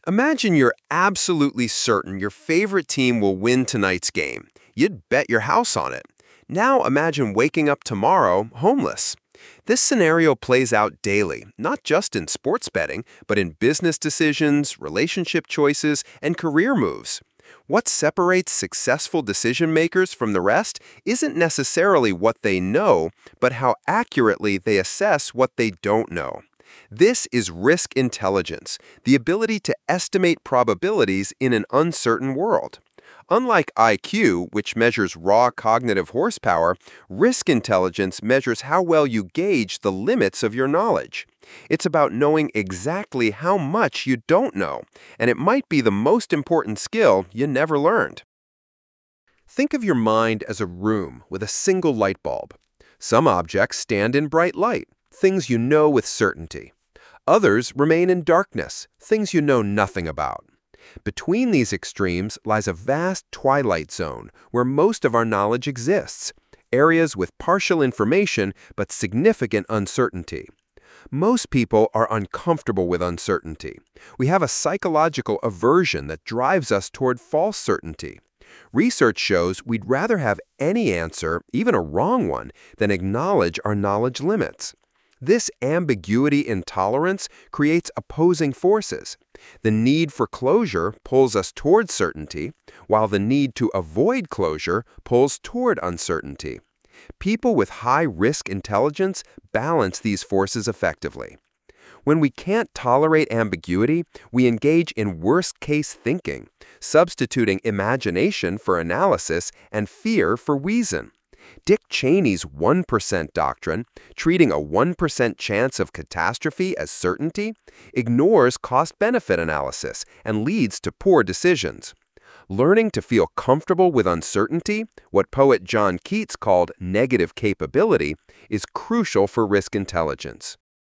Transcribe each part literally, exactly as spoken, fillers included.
Imagine you're absolutely certain your favorite team will win tonight's game. You'd bet your house on it. Now imagine waking up tomorrow homeless. This scenario plays out daily, not just in sports betting, but in business decisions, relationship choices, and career moves. What separates successful decision makers from the rest isn't necessarily what they know, but how accurately they assess what they don't know. This is risk intelligence, the ability to estimate probabilities in an uncertain world. Unlike I Q, which measures raw cognitive horsepower, risk intelligence measures how well you gauge the limits of your knowledge. It's about knowing exactly how much you don't know, and it might be the most important skill you never learned. Think of your mind as a room with a single light bulb. Some objects stand in bright light, things you know with certainty. Others remain in darkness, things you know nothing about. Between these extremes lies a vast twilight zone where most of our knowledge exists, areas with partial information but significant uncertainty. Most people are uncomfortable with uncertainty. We have a psychological aversion that drives us toward false certainty. Research shows we'd rather have any answer, even a wrong one, than acknowledge our knowledge limits. This ambiguity intolerance creates opposing forces. The need for closure pulls us toward certainty, while the need to avoid closure pulls toward uncertainty. People with high-risk intelligence balance these forces effectively. When we can't tolerate ambiguity, we engage in worst-case thinking, substituting imagination for analysis and fear for reason. Dick Cheney's one percent doctrine, treating a one percent chance of catastrophe as certainty, ignores cost-benefit analysis and leads to poor decisions. Learning to feel comfortable with uncertainty, what poet John Keats called negative capability, is crucial for risk intelligence.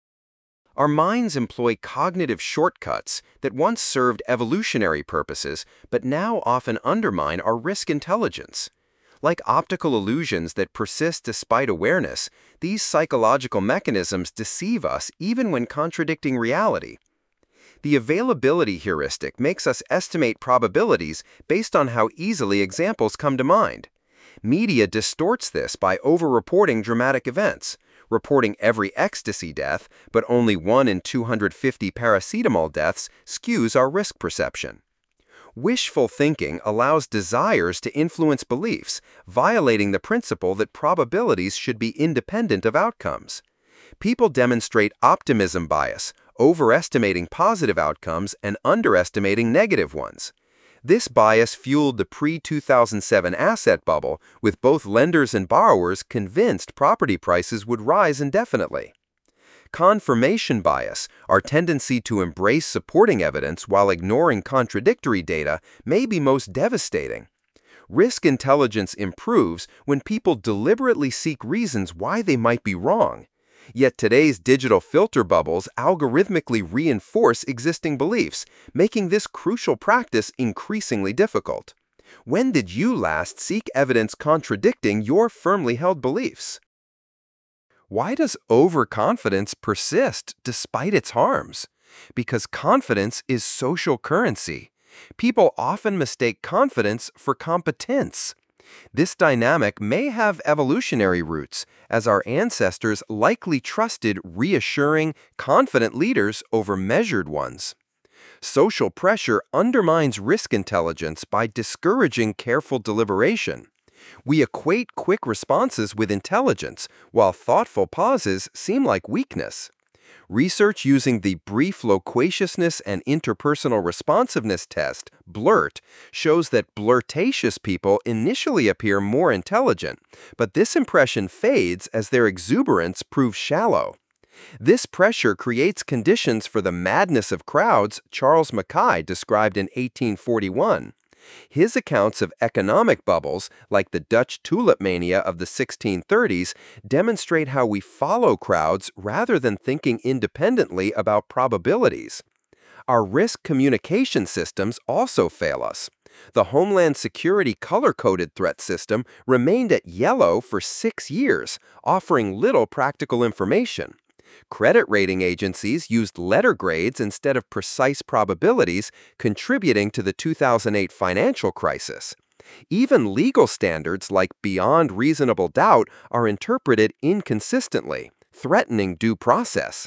Our minds employ cognitive shortcuts that once served evolutionary purposes but now often undermine our risk intelligence. Like optical illusions that persist despite awareness, these psychological mechanisms deceive us even when contradicting reality. The availability heuristic makes us estimate probabilities based on how easily examples come to mind. Media distorts this by over-reporting dramatic events, reporting every ecstasy death, but only one in two hundred fifty paracetamol deaths skews our risk perception. Wishful thinking allows desires to influence beliefs, violating the principle that probabilities should be independent of outcomes. People demonstrate optimism bias, overestimating positive outcomes and underestimating negative ones. This bias fueled the pre two thousand seven asset bubble, with both lenders and borrowers convinced property prices would rise indefinitely. Confirmation bias, our tendency to embrace supporting evidence while ignoring contradictory data, may be most devastating. Risk intelligence improves when people deliberately seek reasons why they might be wrong. Yet today's digital filter bubbles algorithmically reinforce existing beliefs, making this crucial practice increasingly difficult. When did you last seek evidence contradicting your firmly held beliefs? Why does overconfidence persist despite its harms? Because confidence is social currency. People often mistake confidence for competence. This dynamic may have evolutionary roots, as our ancestors likely trusted reassuring, confident leaders over measured ones. Social pressure undermines risk intelligence by discouraging careful deliberation. We equate quick responses with intelligence, while thoughtful pauses seem like weakness. Research using the Brief Loquaciousness and Interpersonal Responsiveness Test, BLIRT, shows that blirtatious people initially appear more intelligent, but this impression fades as their exuberance proves shallow. This pressure creates conditions for the madness of crowds Charles Mackay described in eighteen forty-one. His accounts of economic bubbles, like the Dutch tulip mania of the sixteen thirties, demonstrate how we follow crowds rather than thinking independently about probabilities. Our risk communication systems also fail us. The Homeland Security color-coded threat system remained at yellow for six years, offering little practical information. Credit rating agencies used letter grades instead of precise probabilities, contributing to the two thousand eight financial crisis. Even legal standards like beyond reasonable doubt are interpreted inconsistently, threatening due process.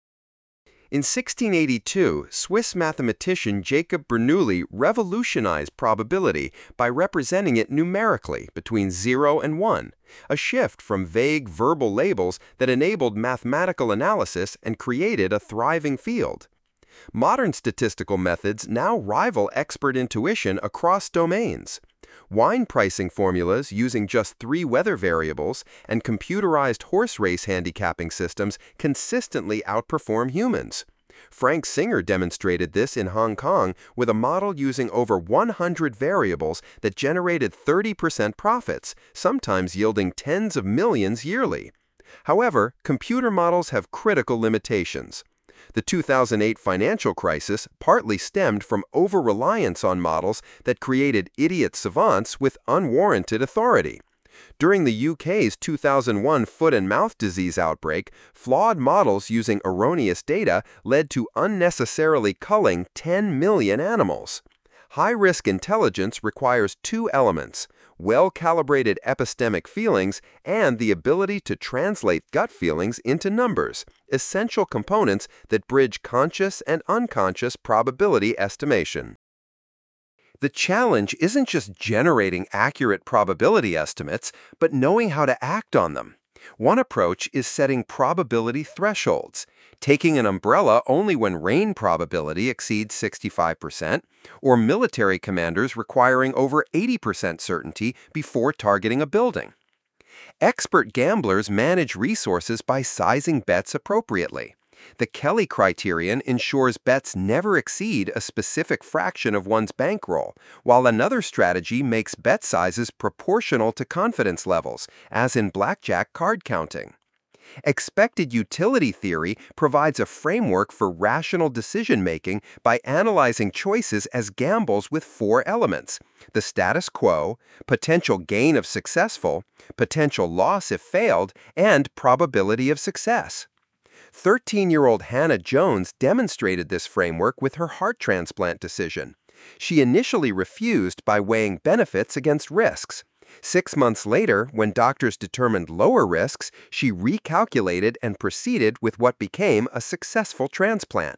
In sixteen eighty-two, Swiss mathematician Jacob Bernoulli revolutionized probability by representing it numerically between zero and one, a shift from vague verbal labels that enabled mathematical analysis and created a thriving field. Modern statistical methods now rival expert intuition across domains. Wine pricing formulas using just three weather variables and computerized horse race handicapping systems consistently outperform humans. Frank Singer demonstrated this in Hong Kong with a model using over one hundred variables that generated thirty percent profits, sometimes yielding tens of millions yearly. However, computer models have critical limitations. The two thousand eight financial crisis partly stemmed from over-reliance on models that created idiot savants with unwarranted authority. During the U K's two thousand one foot and mouth disease outbreak, flawed models using erroneous data led to unnecessarily culling ten million animals. High-risk intelligence requires two elements: well-calibrated epistemic feelings and the ability to translate gut feelings into numbers, essential components that bridge conscious and unconscious probability estimation. The challenge isn't just generating accurate probability estimates, but knowing how to act on them. One approach is setting probability thresholds, taking an umbrella only when rain probability exceeds sixty-five percent, or military commanders requiring over eighty percent certainty before targeting a building. Expert gamblers manage resources by sizing bets appropriately. The Kelly criterion ensures bets never exceed a specific fraction of one's bankroll, while another strategy makes bet sizes proportional to confidence levels, as in blackjack card counting. Expected utility theory provides a framework for rational decision-making by analyzing choices as gambles with four elements: the status quo, potential gain if successful, potential loss if failed, and probability of success. thirteen-year-old Hannah Jones demonstrated this framework with her heart transplant decision. She initially refused by weighing benefits against risks. Six months later, when doctors determined lower risks, she recalculated and proceeded with what became a successful transplant.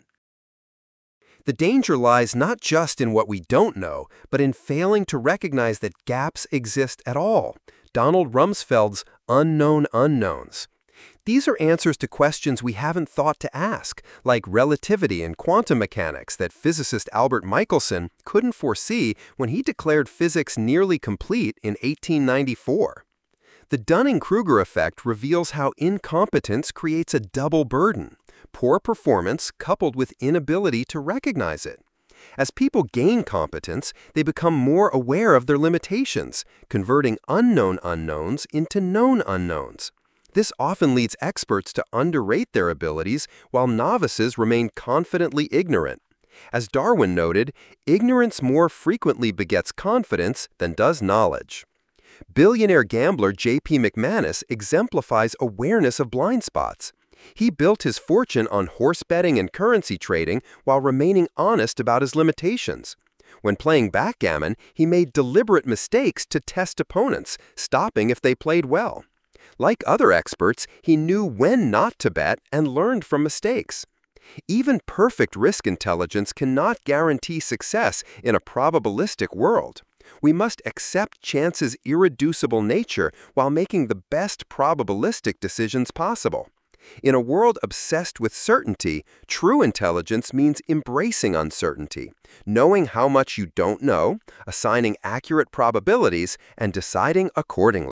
The danger lies not just in what we don't know, but in failing to recognize that gaps exist at all. Donald Rumsfeld's unknown unknowns. These are answers to questions we haven't thought to ask, like relativity and quantum mechanics that physicist Albert Michelson couldn't foresee when he declared physics nearly complete in eighteen ninety-four. The Dunning-Kruger effect reveals how incompetence creates a double burden: poor performance coupled with inability to recognize it. As people gain competence, they become more aware of their limitations, converting unknown unknowns into known unknowns. This often leads experts to underrate their abilities while novices remain confidently ignorant. As Darwin noted, ignorance more frequently begets confidence than does knowledge. Billionaire gambler J P McManus exemplifies awareness of blind spots. He built his fortune on horse betting and currency trading while remaining honest about his limitations. When playing backgammon, he made deliberate mistakes to test opponents, stopping if they played well. Like other experts, he knew when not to bet and learned from mistakes. Even perfect risk intelligence cannot guarantee success in a probabilistic world. We must accept chance's irreducible nature while making the best probabilistic decisions possible. In a world obsessed with certainty, true intelligence means embracing uncertainty, knowing how much you don't know, assigning accurate probabilities, and deciding accordingly.